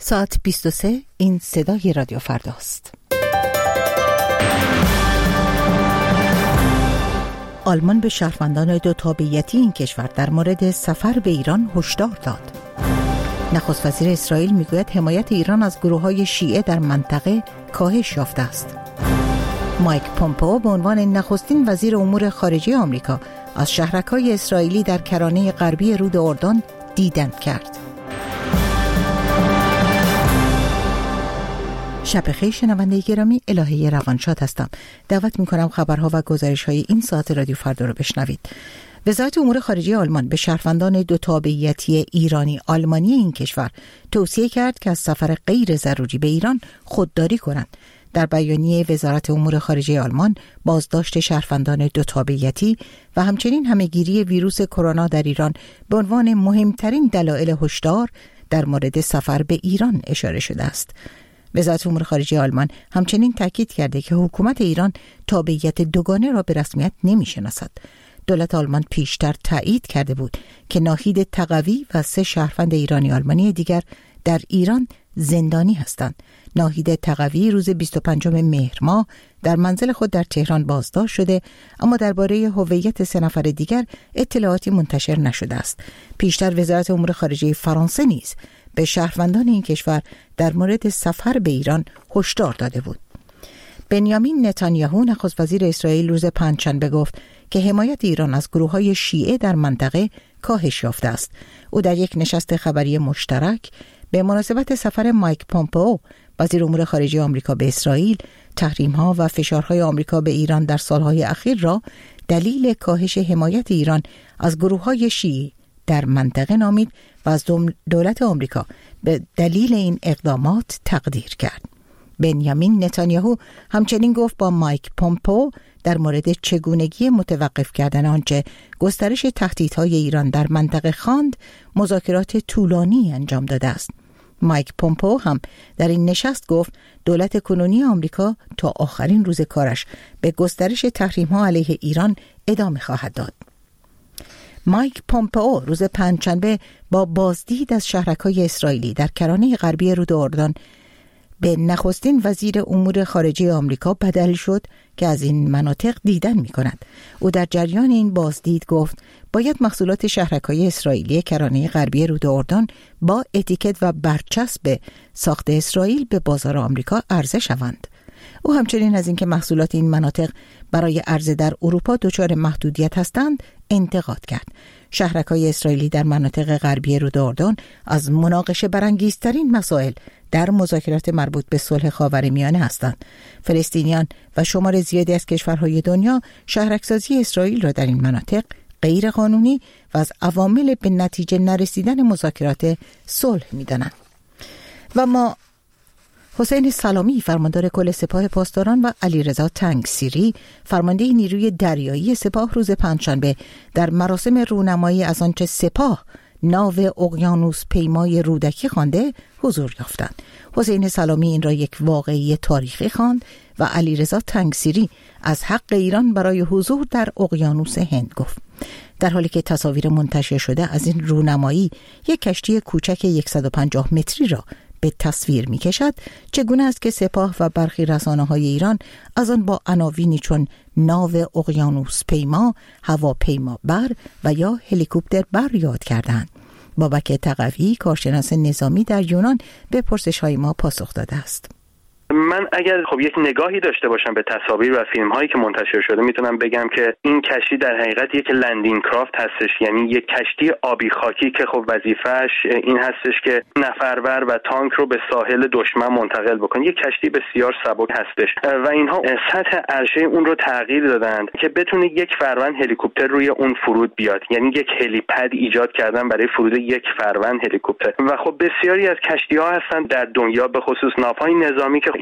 ساعت 23 این صدای رادیو فرداست. آلمان به شهروندان دو تابعیتی این کشور در مورد سفر به ایران هشدار داد. نخست وزیر اسرائیل میگوید حمایت ایران از گروه‌های شیعه در منطقه کاهش یافته است. مایک پومپئو به عنوان نخستین وزیر امور خارجه آمریکا از شهرک‌های اسرائیلی در کرانه غربی رود اردن دیدن کرد. شب بخیر شنونده گرامی، الهه روانشاد هستم. دعوت می‌کنم خبرها و گزارش‌های این ساعت رادیو فردا رو بشنوید. وزارت امور خارجه آلمان به شهروندان دو تابعیتی ایرانی آلمانی این کشور توصیه کرد که از سفر غیر ضروری به ایران خودداری کنند. در بیانیه وزارت امور خارجه آلمان بازداشت شهروندان دو تابعیتی و همچنین همه‌گیری ویروس کرونا در ایران به عنوان مهمترین دلایل هشدار در مورد سفر به ایران اشاره شده است. وزارت امور خارجه آلمان همچنین تاکید کرده که حکومت ایران تابعیت دوگانه را به رسمیت نمی‌شناسد. دولت آلمان پیشتر تایید کرده بود که ناهید تقوی و 3 شهروند ایرانی آلمانی دیگر در ایران زندانی هستند. ناهید تقوی روز 25 مهر ماه در منزل خود در تهران بازداشت شده، اما درباره هویت 3 نفر دیگر اطلاعاتی منتشر نشده است. پیشتر وزارت امور خارجه فرانسه نیز به شهروندان این کشور در مورد سفر به ایران هشدار داده بود. بنیامین نتانیاهو نخست وزیر اسرائیل روز پنجشنبه گفت که حمایت ایران از گروه‌های شیعه در منطقه کاهش یافته است. او در یک نشست خبری مشترک به مناسبت سفر مایک پومپئو وزیر امور خارجه آمریکا به اسرائیل، تحریم‌ها و فشارهای آمریکا به ایران در سالهای اخیر را دلیل کاهش حمایت ایران از گروه‌های شیعه در منطقه نامید و از دولت آمریکا به دلیل این اقدامات تقدیر کرد. بنیامین نتانیاهو همچنین گفت با مایک پومپئو در مورد چگونگی متوقف کردن آنچه گسترش تهدیدهای ایران در منطقه خواند مذاکرات طولانی انجام داده است. مایک پومپئو هم در این نشست گفت دولت کنونی آمریکا تا آخرین روز کارش به گسترش تحریم‌ها علیه ایران ادامه خواهد داد. مایک پومپئو روز پنجشنبه با بازدید از شهرک‌های اسرائیلی در کرانه غربی رود اردن به نخستین وزیر امور خارجه آمریکا بدل شد که از این مناطق دیدن می‌کند. او در جریان این بازدید گفت باید محصولات شهرک‌های اسرائیلی کرانه غربی رود اردن با اتیکت و برچسب ساخت اسرائیل به بازار آمریکا عرضه شوند. او همچنین از اینکه محصولات این مناطق برای عرضه در اروپا دچار محدودیت هستند انتقاد کرد. شهرک‌های اسرائیلی در مناطق غربی رود اردن از مناقشه برانگیزترین مسائل در مذاکرات مربوط به صلح خاورمیانه هستند. فلسطینیان و شمار زیادی از کشورهای دنیا شهرک‌سازی اسرائیل را در این مناطق غیر قانونی و از عوامل به نتیجه نرسیدن مذاکرات صلح می‌دانند. و ما حسین سلامی فرماندار کل سپاه پاسداران و علیرضا تنگسیری فرمانده نیروی دریایی سپاه روز پنجشنبه در مراسم رونمایی از آنچه سپاه ناو اقیانوس پیمای رودکی خوانده حضور یافتند. حسین سلامی این را یک واقعه تاریخی خواند و علیرضا تنگسیری از حق ایران برای حضور در اقیانوس هند گفت. در حالی که تصاویر منتشر شده از این رونمایی یک کشتی کوچک 150 متری را به تصویر می کشد، چگونه است که سپاه و برخی رسانه‌های ایران از آن با عناوینی چون ناو اقیانوس پیما، هواپیما بر و یا هلیکوپتر بر یاد کردند. بابک تقوی کارشناس نظامی در یونان به پرسش‌های ما پاسخ داده است. من اگر یک نگاهی داشته باشم به تصاویر و فیلم هایی که منتشر شده میتونم بگم که این کشتی در حقیقت یک لندینگ کرافت هستش، یعنی یک کشتی آبی خاکی که وظیفه‌اش این هستش که نفربر و تانک رو به ساحل دشمن منتقل بکنه. یک کشتی بسیار سبک هستش و اینها سطح عرشه اون رو تغییر دادند که بتونه یک فروند هلیکوپتر روی اون فرود بیاد، یعنی یک هلیپد ایجاد کردن برای فرود یک فروند هلیکوپتر. و بسیاری از کشتی‌ها هستن در دنیا به خصوص ناوهای نظامی که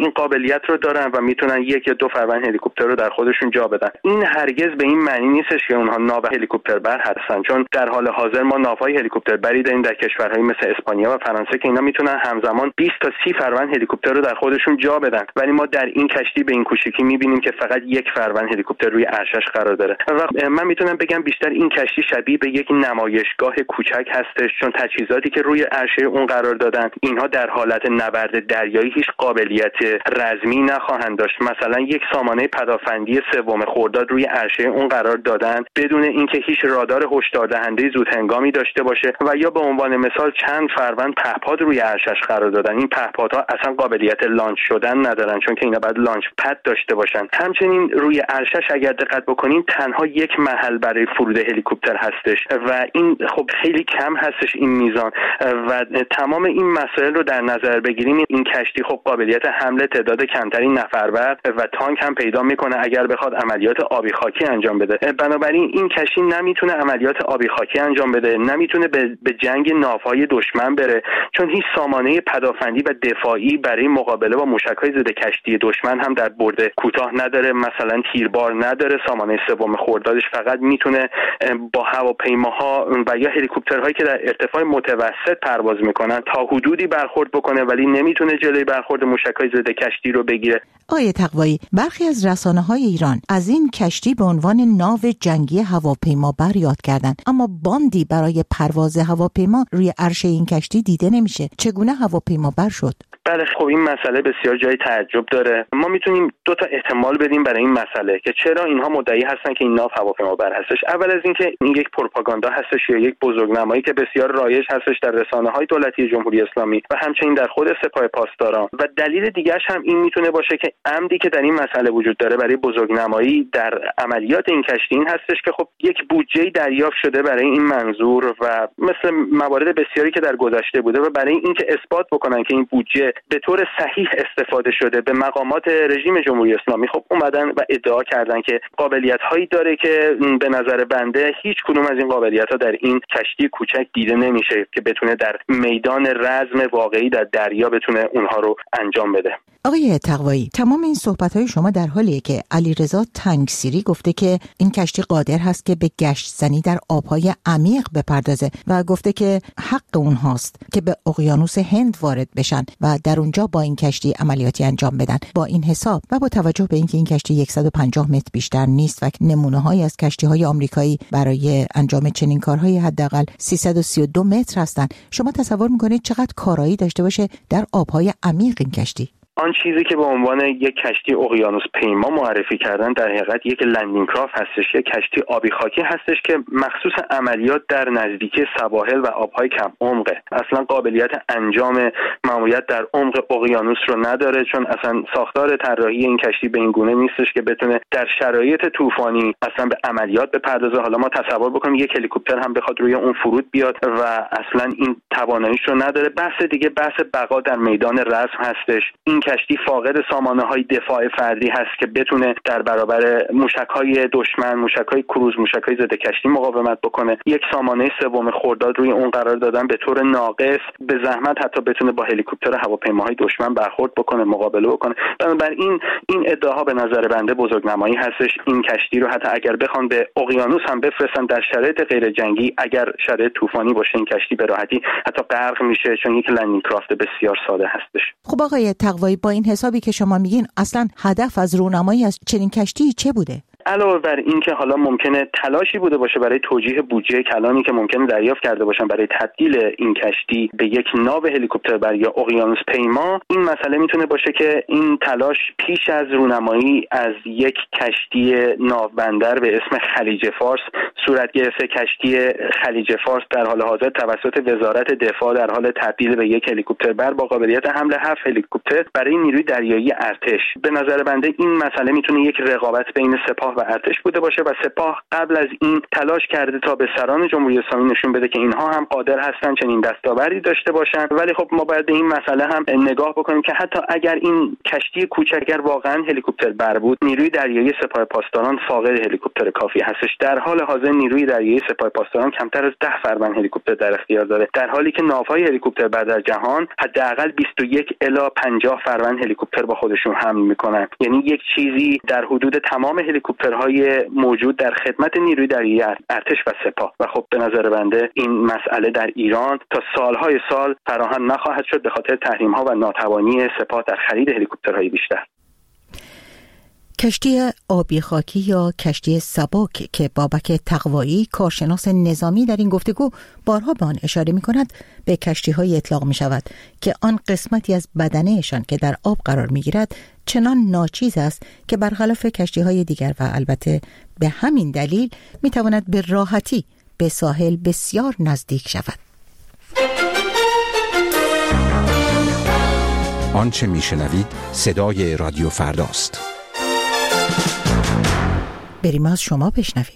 این قابلیت رو دارن و میتونن یک یا دو فروند هلیکوپتر رو در خودشون جا بدن. این هرگز به این معنی نیستش که اونها ناو هلیکوپتربر هستن، چون در حال حاضر ما ناوهای هلیکوپتربری داریم در کشورهای مثل اسپانیا و فرانسه که اینا میتونن همزمان 20 تا 30 فروند هلیکوپتر رو در خودشون جا بدن، ولی ما در این کشتی به این کوچیکی میبینیم که فقط یک فروند هلیکوپتر روی عرشش قرار داره و من میتونم بگم بیشتر این کشتی شبیه به یک نمایشگاه کوچک هستش، چون تجهیزاتی که روی عرشه اون قرار دادن اینها در حالت نبرد دریایی هیچ قابلیت رزمی نخواهند داشت. مثلا یک سامانه پدافندی سوم خرداد روی عرشه اون قرار دادن بدون اینکه هیچ رادار هشدار دهنده زودهنگامی داشته باشه و یا به عنوان مثال چند فروند پهپاد روی عرشش قرار دادن. این پهپادها اصلا قابلیت لانچ شدن ندارن، چون که اینا باید لانچ پد داشته باشن. همچنین روی عرشش اگر دقت بکنین تنها یک محل برای فرود هلیکوپتر هستش و این خب خیلی کم هستش این میزان و تمام این مسائل رو در نظر بگیریم این کشتی خب قابلیت حمل تعداد کمتری نفربر و تانک هم پیدا میکنه اگر بخواد عملیات آبی خاکی انجام بده. بنابراین این کشتی نمیتونه عملیات آبی خاکی انجام بده، نمیتونه به جنگ ناوهای دشمن بره، چون هیچ سامانه پدافندی و دفاعی برای مقابله با موشک‌های ضد کشتی دشمن هم در برد کوتاه نداره. مثلا تیربار نداره. سامانه سوم خردادش فقط میتونه با هواپیماها و یا هلیکوپترهایی که در ارتفاع متوسط پرواز میکنن تا حدودی برخورد بکنه، ولی نمیتونه جلوی برخورد موشک‌های ضد کشتی رو بگیره. آقای تقوایی، برخی از رسانه‌های ایران از این کشتی به عنوان ناو جنگی هواپیمابر یاد کردند، اما باندی برای پرواز هواپیما روی عرشه این کشتی دیده نمیشه. چگونه هواپیمابر شد؟ بله، خب این مسئله بسیار جای تعجب داره. ما میتونیم دو تا احتمال بدیم برای این مسئله که چرا اینها مدعی هستن که این ناو هواپیمابر هستش. اول از اینکه این یک پروپاگاندا هستش یا یک بزرگنمایی که بسیار رایج هستش در رسانه‌های دولتی جمهوری اسلامی و همچنین در خود سپاه پاسداران. و دلیل دیگه‌اش هم این میتونه باشه که عمدی که در این مسئله وجود داره برای بزرگنمایی در عملیات این کشتی این هستش که خب یک بودجه دریافت شده برای این منظور و مثل موارد بسیاری که در گذشته بوده و برای اینکه اثبات بکنن که این بودجه به طور صحیح استفاده شده به مقامات رژیم جمهوری اسلامی خب اومدن و ادعا کردن که قابلیت‌هایی داره که به نظر بنده هیچ کدوم از این قابلیت‌ها در این کشتی کوچک دیده نمیشه که بتونه در میدان رزم واقعی در دریا بتونه اونها رو انجام بده. آقای تقوایی، تمام این صحبت‌های شما در حالیه که علیرضا تنگسیری گفته که این کشتی قادر هست که به گشت زنی در آب‌های عمیق بپردازه و گفته که حق اونهاست که به اقیانوس هند وارد بشن و در اونجا با این کشتی عملیاتی انجام بدن. با این حساب و با توجه به اینکه این کشتی 150 متر بیشتر نیست و نمونه‌هایی از کشتی‌های آمریکایی برای انجام چنین کارهای حداقل 332 متر هستن، شما تصور می‌کنید چقدر کارایی داشته باشه در آب‌های عمیق این کشتی؟ آن چیزی که به عنوان یک کشتی اقیانوس پیما معرفی کردن در حقیقت یک لندینگ کرافت هستش، یک کشتی آبی خاکی هستش که مخصوص عملیات در نزدیکی سواحل و آبهای کم عمقه. اصلا قابلیت انجام ماموریت در عمق اقیانوس رو نداره، چون اصلا ساختار طراحی این کشتی به این گونه نیستش که بتونه در شرایط طوفانی اصلا به عملیات بپردازه. حالا ما تصور بکنیم یک هلیکوپتر هم بخواد روی اون فرود بیاد و اصلا این تواناییش رو نداره. بحث دیگه بحث بقا در میدان رزم هستش. این کشتی فاقد سامانه‌های دفاع فردی هست که بتونه در برابر موشک‌های دشمن، موشک‌های کروز، موشک‌های ضد کشتی مقاومت بکنه. یک سامانه سوم خرداد روی اون قرار دادن به طور ناقص، به زحمت حتی بتونه با هلیکوپتر هواپیماهای دشمن برخورد بکنه، مقابله بکنه. بنابراین این ادعاها به نظر بنده بزرگنمایی هستش. این کشتی رو حتی اگر بخوان به اقیانوس هم بفرستن در شرایط غیر جنگی، اگر شرایط طوفانی باشه این کشتی به راحتی حتی غرق میشه، چون یک لندینگ کرافت بسیار ساده هستش. خب آقای تقوایی، با این حسابی که شما میگین اصلا هدف از رونمایی از چنین کشتی چه بوده؟ علاوه بر این که حالا ممکنه تلاشی بوده باشه برای توجیه بودجه کلانی که ممکنه دریافت کرده باشن برای تبدیل این کشتی به یک ناو هلیکوپتربر یا اقیانوس پیما، این مسئله میتونه باشه که این تلاش پیش از رونمایی از یک کشتی ناوبندر به اسم خلیج فارس صورت گرفته. کشتی خلیج فارس در حال حاضر توسط وزارت دفاع در حال تبدیل به یک هلیکوپتربر با قابلیت حمل 7 هلیکوپتر برای نیروی دریایی ارتش. به نظر بنده این مسئله میتونه یک رقابت بین سپاه سپاه و ارتش بوده باشه و سپاه قبل از این تلاش کرده تا به سران جمهوری اسلامی نشون بده که اینها هم قادر هستن چنین دستاوردی داشته باشن. ولی خب ما باید به این مسئله هم نگاه بکنیم که حتی اگر این کشتی کوچک اگر واقعا هلیکوپتر بر بود، نیروی دریایی سپاه پاسداران فاقد هلیکوپتر کافی هستش. در حال حاضر نیروی دریایی سپاه پاسداران کمتر از 10 فروند هلیکوپتر در اختیار داره، در حالی که ناوهای هلیکوپتر بر در جهان حداقل 21 الی 50 فروند هلیکوپتر با خودشون حمل میکنن. یعنی یک چیزی در حدود تمام هلیکوپترهای موجود در خدمت نیروی دریایی ارتش و سپاه. و خب به نظر بنده این مسئله در ایران تا سالهای سال فراهم نخواهد شد به خاطر تحریم‌ها و ناتوانی سپاه در خرید هلیکوپترهای بیشتر. کشتی آبی خاکی یا کشتی سباک که بابک تقوایی کارشناس نظامی در این گفتگو بارها به آن اشاره می کند، به کشتی های اطلاق می شود که آن قسمتی از بدنهشان که در آب قرار می گیرد چنان ناچیز است که برخلاف کشتی های دیگر و البته به همین دلیل می تواند به راحتی به ساحل بسیار نزدیک شود. آنچه می شنوید صدای رادیو فرداست. بریم از شما بشنویم.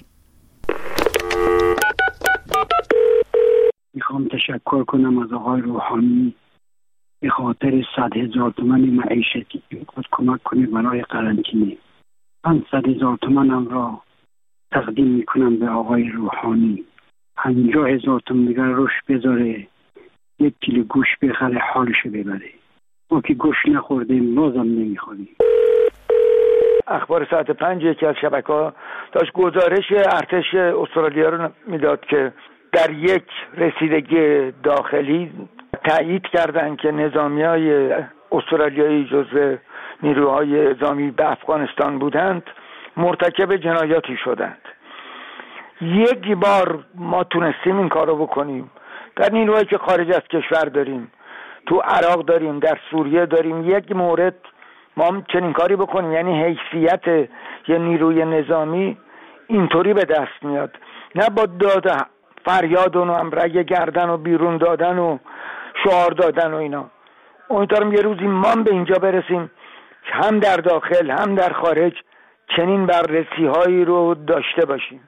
میخوام تشکر کنم از آقای روحانی به خاطر 100,000 تومان معیشتی که خود کمک کنه برای قرنطینه. من 100,000 تومانم را تقدیم میکنم به آقای روحانی. 50,000 تومان دیگر روش بذاره 1 کیلو گوش بخره حالشو ببره. ما که گوش نخوردیم بازم نمیخوریم. اخبار ساعت 5 یکی از شبکه‌ها داشت گزارش ارتش استرالیا رو میداد که در یک رسیدگی داخلی تایید کردند که نظامیای استرالیایی جزو نیروهای اعزامی به افغانستان بودند مرتکب جنایاتی شدند. یک بار ما تونستیم این کارو بکنیم. در نیروهایی که خارج از کشور داریم، تو عراق داریم، در سوریه داریم، یک مورد ما چنین کاری بکنیم، یعنی حیثیت یه نیروی نظامی اینطوری به دست میاد، نه با داد فریاد و رگ گردن و بیرون دادن و شعار دادن و اینا. امیدوارم یه روزی ما به اینجا برسیم هم در داخل هم در خارج چنین بررسی هایی رو داشته باشیم.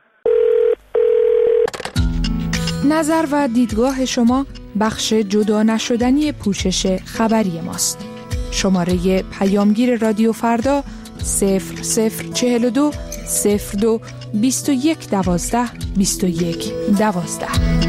نظر و دیدگاه شما بخش جدا نشدنی پوشش خبری ماست. شماره پیامگیر رادیو فردا 0042 02 21 12 21 12.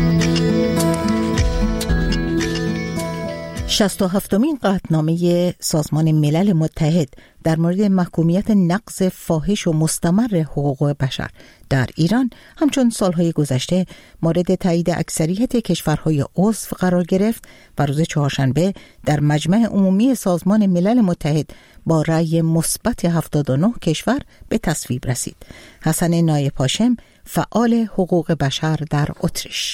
67مین قطعنامه سازمان ملل متحد در مورد محکومیت نقض فاحش و مستمر حقوق بشر در ایران همچون سالهای گذشته مورد تایید اکثریت کشورهای عضو قرار گرفت و روز چهارشنبه در مجمع عمومی سازمان ملل متحد با رأی مثبت 79 کشور به تصویب رسید. حسن نایب هاشم، فعال حقوق بشر در اتریش: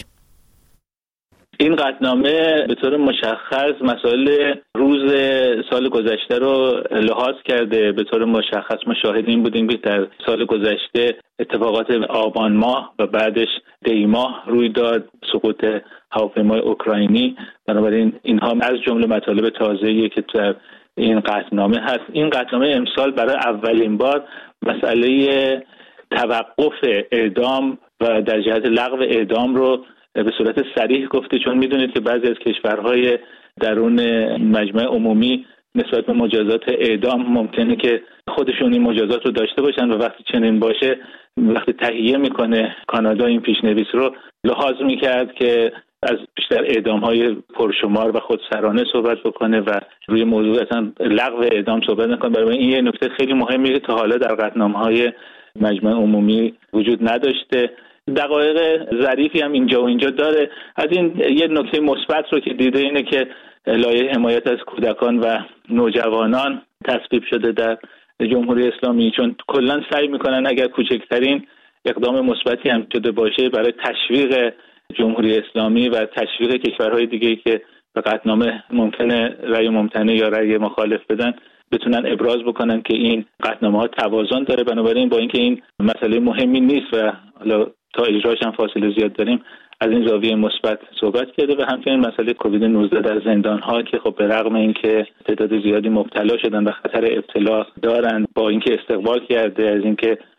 این قطعنامه به طور مشخص مسائل روز سال گذشته رو لحاظ کرده. به طور مشخص ما شاهد این بودیم که در سال گذشته اتفاقات آبان ماه و بعدش دی ماه روی داد، سقوط هواپیمای اوکراینی. بنابراین اینها از جمله مطالب تازه‌ایه که در این قطعنامه هست. این قطعنامه امسال برای اولین بار مسئله توقف اعدام و در جهت لغو اعدام رو به صورت صریح گفته، چون میدونید که بعضی از کشورهای درون مجمع عمومی نسبت به مجازات اعدام ممکنه که خودشون این مجازات رو داشته باشن و وقتی چنین باشه، وقتی تهیه میکنه کانادا این پیشنویس رو لحاظ میکرد که از بیشتر اعدام‌های پرشمار و خودسرانه صحبت بکنه و روی موضوع اصلا لغو اعدام صحبت نکنه. برای این یه نکته خیلی مهمیه که تا حالا در قطعنامه‌های مجمع عمومی وجود نداشته. دقایق ظریفی هم اینجا و اینجا داره. از این یه نکته مثبت رو که دیده اینه که لایحه حمایت از کودکان و نوجوانان تصویب شده در جمهوری اسلامی، چون کلا سعی میکنن اگر کوچکترین اقدام مثبتی هم شده باشه برای تشویق جمهوری اسلامی و تشویق کشورهای دیگه‌ای که به قطعنامه ممکنه رأی ممتنع یا رأی مخالف بدن بتونن ابراز بکنن که این قطعنامه‌ها توازن داره. بنابراین با اینکه این مسئله مهمی نیست و حالا تا اجراش هم فاصله زیاد داریم، از این زاویه مثبت صحبت کرده و همچنین مسئله کووید 19 در زندان‌ها که خب به رغم اینکه تعداد زیادی مبتلا شدن و خطر ابتلا دارن، با اینکه استقبال کرده از اینکه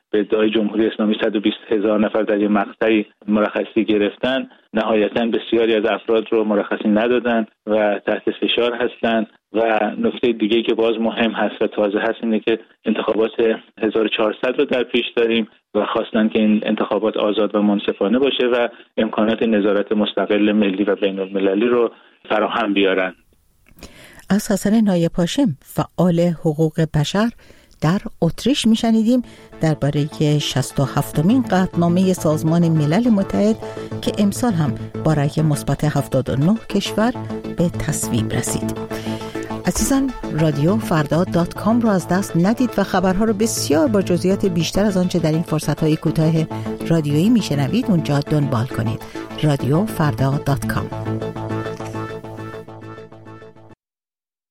به ادعای جمهوری اسلامی 120,000 نفر در یک مقطعی مرخصی گرفتن، نهایتاً بسیاری از افراد رو مرخصی ندادن و تحت فشار هستند. و نکته دیگه که باز مهم هست و تازه هست اینه که انتخابات 1400 رو در پیش داریم و خواستن که این انتخابات آزاد و منصفانه باشه و امکانات نظارت مستقل ملی و بین المللی رو فراهم بیارن. از حسن نایب هاشم، فعال حقوق بشر در اتریش میشنیدیم درباره 67مین قطعنامه سازمان ملل متحد که امسال هم با رأی مثبت 79 کشور به تصویب رسید. عزیزان، رادیو فردا.com رو از دست ندید و خبرها رو بسیار با جزئیات بیشتر از آنچه در این فرصت‌های کوتاه رادیویی میشنوید اونجا دنبال کنید. رادیو فردا.com